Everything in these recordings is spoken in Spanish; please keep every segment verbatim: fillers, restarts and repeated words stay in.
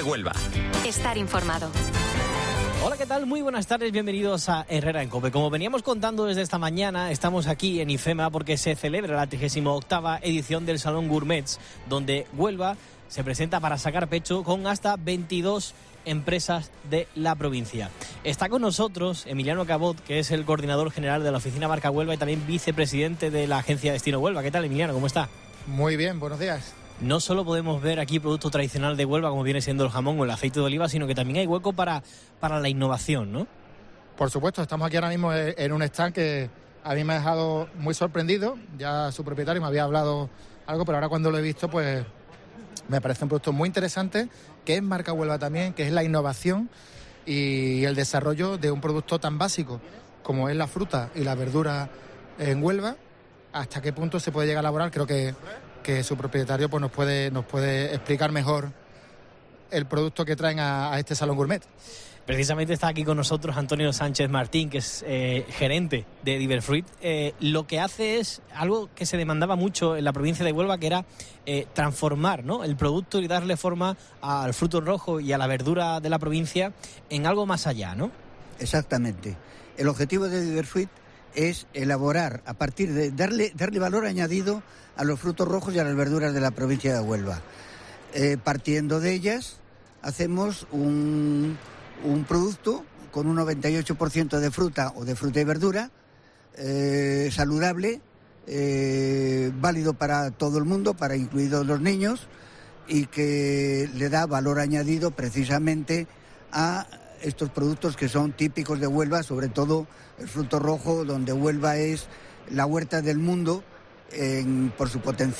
COPE Huelva. Estar informado. Hola, ¿qué tal? Muy buenas tardes, bienvenidos a Herrera en COPE. Como veníamos contando desde esta mañana, estamos aquí en IFEMA porque se celebra la trigésima octava edición del Salón Gourmets, donde Huelva se presenta para sacar pecho con hasta veintidós empresas de la provincia. Está con nosotros Emiliano Cabot, que es el coordinador general de la oficina Marca Huelva y también vicepresidente de la agencia Destino Huelva. ¿Qué tal, Emiliano? ¿Cómo está? Muy bien, buenos días. No solo podemos ver aquí producto tradicional de Huelva, como viene siendo el jamón o el aceite de oliva, sino que también hay hueco para, para la innovación, ¿no? Por supuesto, estamos aquí ahora mismo en un stand que a mí me ha dejado muy sorprendido. Ya su propietario me había hablado algo, pero ahora cuando lo he visto, pues me parece un producto muy interesante, que es Marca Huelva también, que es la innovación y el desarrollo de un producto tan básico como es la fruta y la verdura en Huelva. Hasta qué punto se puede llegar a elaborar, creo que... que su propietario pues nos puede nos puede explicar mejor el producto que traen a, a este Salón Gourmet. Precisamente está aquí con nosotros Antonio Sánchez Martín, que es eh, gerente de Diverfruit. Eh, lo que hace es algo que se demandaba mucho en la provincia de Huelva, que era eh, transformar, ¿no?, el producto y darle forma al fruto rojo y a la verdura de la provincia en algo más allá, ¿no? Exactamente. El objetivo de Diverfruit es elaborar, a partir de darle, darle valor añadido a los frutos rojos y a las verduras de la provincia de Huelva. Eh, partiendo de ellas, hacemos un, un producto con un noventa y ocho por ciento de fruta o de fruta y verdura, eh, saludable, eh, válido para todo el mundo, para incluidos los niños, y que le da valor añadido precisamente a estos productos que son típicos de Huelva, sobre todo el fruto rojo, donde Huelva es la huerta del mundo en, por su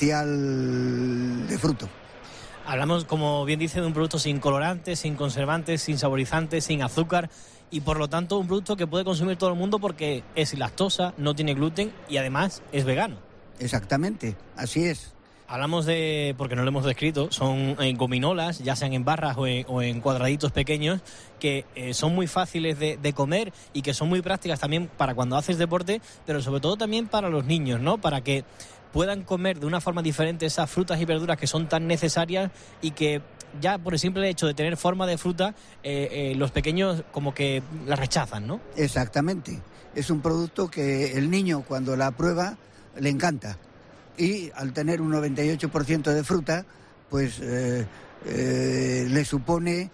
potencial de fruto. Hablamos, como bien dice, de un producto sin colorantes, sin conservantes, sin saborizantes, sin azúcar, y por lo tanto un producto que puede consumir todo el mundo porque es sin lactosa, no tiene gluten y además es vegano. Exactamente, así es. Hablamos de, porque no lo hemos descrito, son eh, gominolas, ya sean en barras o en, o en cuadraditos pequeños, que eh, son muy fáciles de, de comer y que son muy prácticas también para cuando haces deporte, pero sobre todo también para los niños, ¿no? Para que puedan comer de una forma diferente esas frutas y verduras que son tan necesarias y que ya por el simple hecho de tener forma de fruta, eh, eh, los pequeños como que la rechazan, ¿no? Exactamente. Es un producto que el niño cuando la prueba le encanta. Y al tener un noventa y ocho por ciento de fruta, pues eh, eh, le supone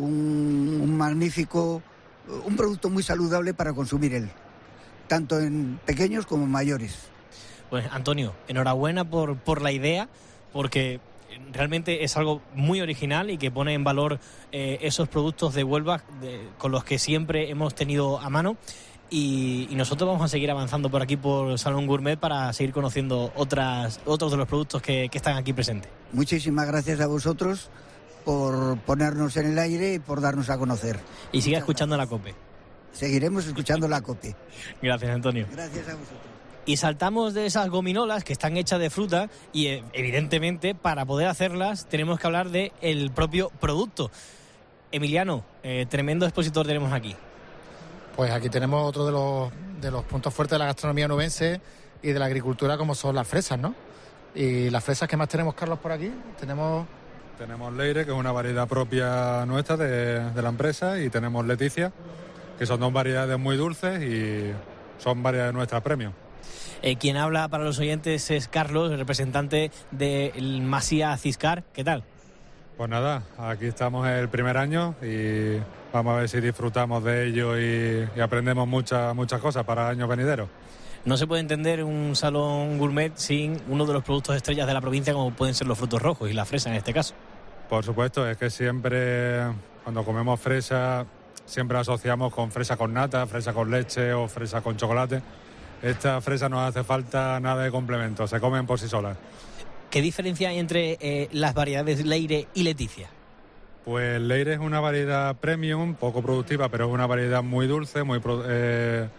un, un magnífico, un producto muy saludable para consumir él, tanto en pequeños como en mayores. Pues Antonio, enhorabuena por, por la idea, porque realmente es algo muy original y que pone en valor eh, esos productos de Huelva de, con los que siempre hemos tenido a mano. Y, y nosotros vamos a seguir avanzando por aquí por Salón Gourmet para seguir conociendo otras, otros de los productos que, que están aquí presentes. Muchísimas gracias a vosotros por ponernos en el aire y por darnos a conocer. Y siga escuchando la COPE. Seguiremos escuchando la COPE. Gracias, Antonio. Gracias a vosotros. Y saltamos de esas gominolas que están hechas de fruta y eh, evidentemente para poder hacerlas tenemos que hablar del propio producto. Emiliano, eh, tremendo expositor tenemos aquí. Pues aquí tenemos otro de los, de los puntos fuertes de la gastronomía nubense y de la agricultura, como son las fresas, ¿no? Y las fresas que más tenemos, Carlos, por aquí, tenemos... Tenemos Leire, que es una variedad propia nuestra de, de la empresa, y tenemos Leticia, que son dos variedades muy dulces y son variedades nuestras premium. Eh, quien habla para los oyentes es Carlos, el representante del Masía Ciscar. ¿Qué tal? Pues nada, aquí estamos el primer año y vamos a ver si disfrutamos de ello y, y aprendemos muchas muchas cosas para años venideros. No se puede entender un salón gourmet sin uno de los productos estrellas de la provincia, como pueden ser los frutos rojos y la fresa en este caso. Por supuesto, es que siempre cuando comemos fresa siempre asociamos con fresa con nata, fresa con leche o fresa con chocolate. Esta fresa no hace falta nada de complemento, se comen por sí solas. ¿Qué diferencia hay entre eh, las variedades Leire y Leticia? Pues Leire es una variedad premium, poco productiva, pero es una variedad muy dulce, muy, eh,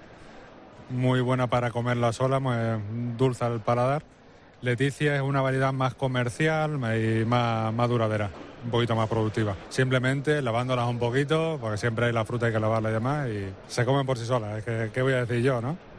muy buena para comerla sola, muy dulce al paladar. Leticia es una variedad más comercial y más, más duradera, un poquito más productiva. Simplemente lavándolas un poquito, porque siempre hay la fruta hay que lavarla y demás, y se comen por sí solas. Es que, ¿qué voy a decir yo, no?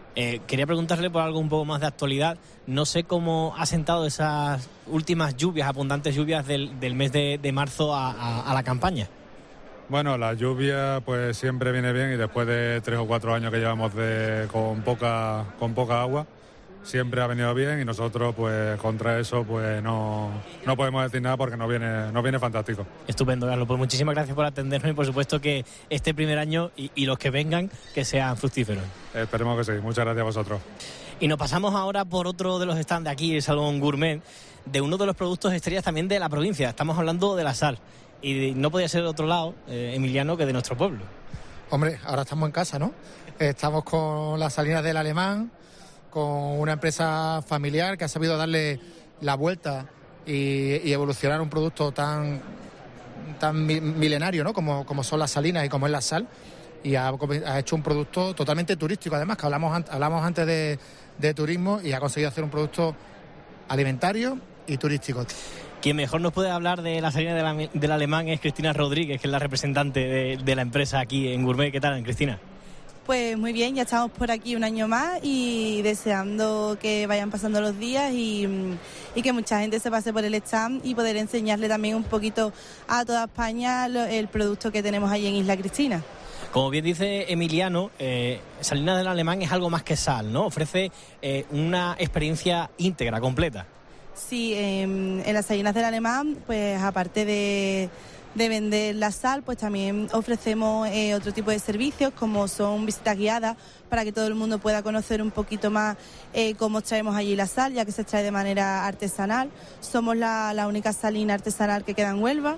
Eh, quería preguntarle por algo un poco más de actualidad. No sé cómo ha sentado esas últimas lluvias, abundantes lluvias del, del mes de, de marzo a, a, a la campaña. Bueno, la lluvia pues siempre viene bien y después de tres o cuatro años que llevamos de, con, poca, con poca agua, siempre ha venido bien y nosotros pues contra eso pues no, no podemos decir nada porque nos viene, nos viene fantástico. Estupendo, Carlos. Pues muchísimas gracias por atendernos y por supuesto que este primer año y, y los que vengan que sean fructíferos. Esperemos que sí. Muchas gracias a vosotros. Y nos pasamos ahora por otro de los stands de aquí, el Salón Gourmet, de uno de los productos estrellas también de la provincia. Estamos hablando de la sal. Y no podía ser de otro lado, eh, Emiliano, que de nuestro pueblo. Hombre, ahora estamos en casa, ¿no? Estamos con las salinas del Alemán, con una empresa familiar que ha sabido darle la vuelta y, y evolucionar un producto tan, tan milenario, ¿no? Como, como son las salinas y como es la sal. Y ha, ha hecho un producto totalmente turístico, además, que hablamos, hablamos antes de, de turismo y ha conseguido hacer un producto alimentario y turístico. Quien mejor nos puede hablar de la salina de la, del Alemán es Cristina Rodríguez, que es la representante de, de la empresa aquí en Gourmet. ¿Qué tal, Cristina? Pues muy bien, ya estamos por aquí un año más y deseando que vayan pasando los días y, y que mucha gente se pase por el stand y poder enseñarle también un poquito a toda España lo, el producto que tenemos allí en Isla Cristina. Como bien dice Emiliano, eh, Salinas del Alemán es algo más que sal, ¿no? Ofrece eh, una experiencia íntegra, completa. Sí, eh, en las Salinas del Alemán, pues aparte de, de vender la sal, pues también ofrecemos eh, otro tipo de servicios como son visitas guiadas para que todo el mundo pueda conocer un poquito más eh, cómo extraemos allí la sal, ya que se extrae de manera artesanal. Somos la, la única salina artesanal que queda en Huelva.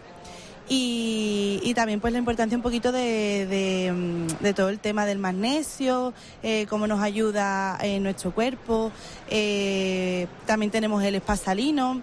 Y, y también pues la importancia un poquito de, de, de todo el tema del magnesio, eh, cómo nos ayuda en nuestro cuerpo, eh, también tenemos el spa salino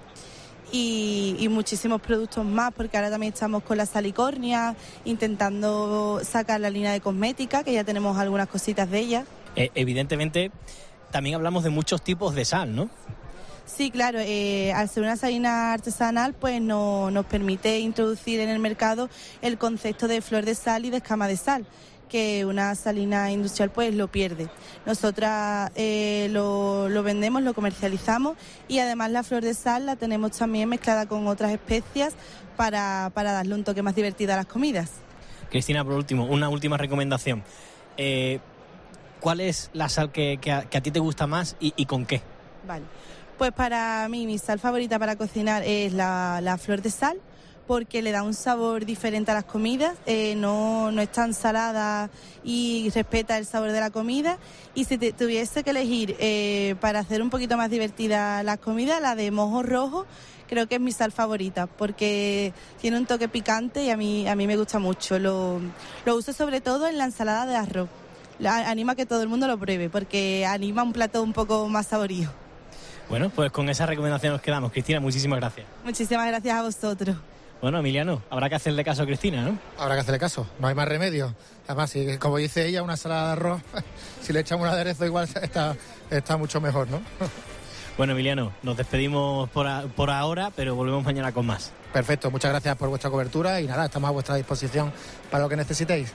y, y muchísimos productos más, porque ahora también estamos con la salicornia intentando sacar la línea de cosmética, que ya tenemos algunas cositas de ella. Eh, evidentemente también hablamos de muchos tipos de sal, ¿no? Sí, claro, eh, al ser una salina artesanal pues no, nos permite introducir en el mercado el concepto de flor de sal y de escama de sal, que una salina industrial pues lo pierde. Nosotras eh, lo, lo vendemos, lo comercializamos y además la flor de sal la tenemos también mezclada con otras especias para, para darle un toque más divertido a las comidas. Cristina, por último, una última recomendación. Eh, ¿Cuál es la sal que, que, a, que a ti te gusta más y, y con qué? Vale. Pues para mí mi sal favorita para cocinar es la, la flor de sal, porque le da un sabor diferente a las comidas, eh, no, no es tan salada y respeta el sabor de la comida. Y si te, tuviese que elegir eh, para hacer un poquito más divertida las comidas, la de mojo rojo creo que es mi sal favorita, porque tiene un toque picante y a mí, a mí me gusta mucho. Lo, lo uso sobre todo en la ensalada de arroz. La, anima a que todo el mundo lo pruebe, porque anima un plato un poco más saborío. Bueno, pues con esa recomendación nos quedamos. Cristina, muchísimas gracias. Muchísimas gracias a vosotros. Bueno, Emiliano, habrá que hacerle caso a Cristina, ¿no? Habrá que hacerle caso, no hay más remedio. Además, si, como dice ella, una ensalada de arroz, si le echamos un aderezo igual está, está mucho mejor, ¿no? Bueno, Emiliano, nos despedimos por, a, por ahora, pero volvemos mañana con más. Perfecto, muchas gracias por vuestra cobertura y nada, estamos a vuestra disposición para lo que necesitéis.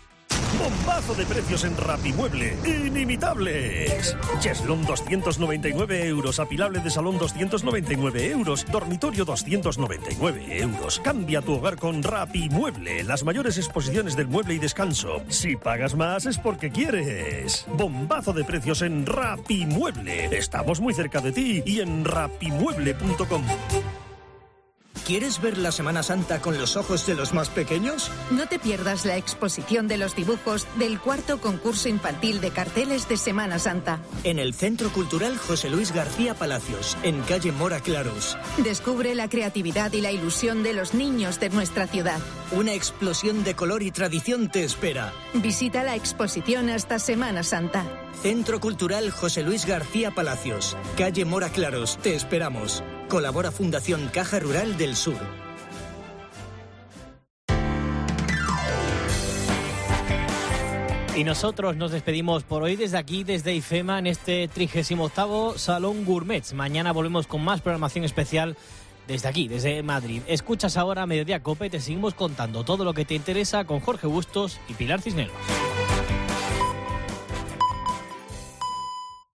Bombazo de precios en Rapimueble. Inimitables. Cheslón doscientos noventa y nueve euros. Apilable de salón doscientos noventa y nueve euros. Dormitorio doscientos noventa y nueve euros. Cambia tu hogar con Rapimueble. Las mayores exposiciones del mueble y descanso. Si pagas más es porque quieres. Bombazo de precios en Rapimueble. Estamos muy cerca de ti y en rapimueble punto com. ¿Quieres ver la Semana Santa con los ojos de los más pequeños? No te pierdas la exposición de los dibujos del cuarto concurso infantil de carteles de Semana Santa. En el Centro Cultural José Luis García Palacios, en calle Mora Claros. Descubre la creatividad y la ilusión de los niños de nuestra ciudad. Una explosión de color y tradición te espera. Visita la exposición hasta Semana Santa. Centro Cultural José Luis García Palacios, calle Mora Claros. Te esperamos. Colabora Fundación Caja Rural del Sur. Y nosotros nos despedimos por hoy desde aquí, desde IFEMA, en este trigésimo octavo Salón Gourmet. Mañana volvemos con más programación especial desde aquí, desde Madrid. Escuchas ahora Mediodía Cope y te seguimos contando todo lo que te interesa con Jorge Bustos y Pilar Cisneros.